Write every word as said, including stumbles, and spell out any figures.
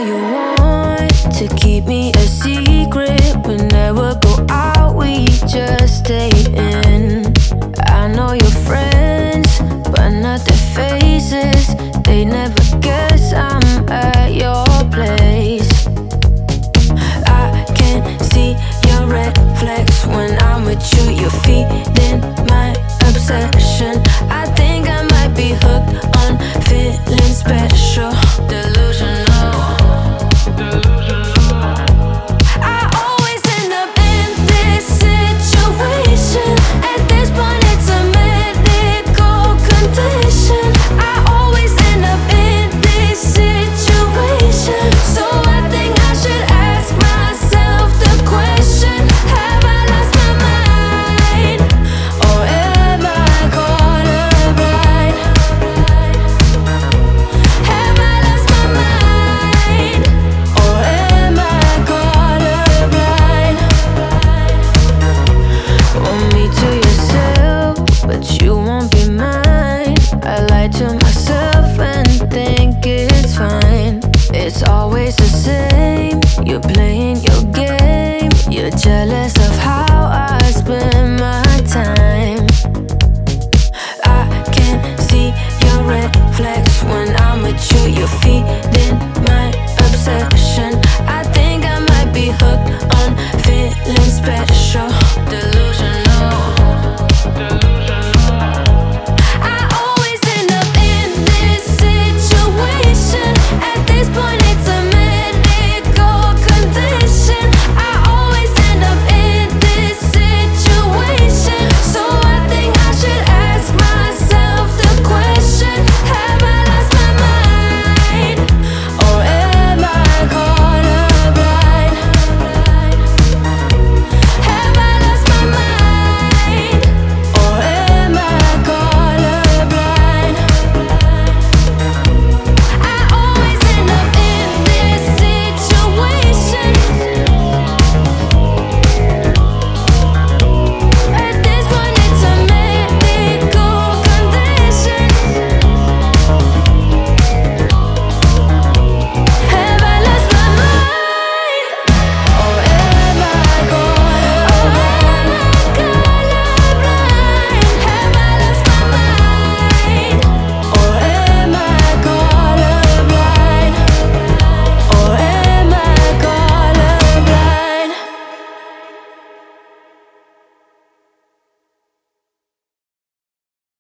you want to keep me a secret. We never go out, we just stay in. I know your friends, but not their faces. They never guess I'm at your place. I can see your red flags when I'm with you. You're feeding my obsession. I think I might be hooked on feeling special. Delusional. I always end up in this situation. At this point it's a medical condition. I always end up in this situation. So I think I should ask myself the question: have I lost my mind? Or am I colorblind? Have I lost my mind? Or am I colorblind? Want me to yourself, but you won't be mine. I lie to myself and think it's fine. It's always the same. You're playing your game. You're jealous of how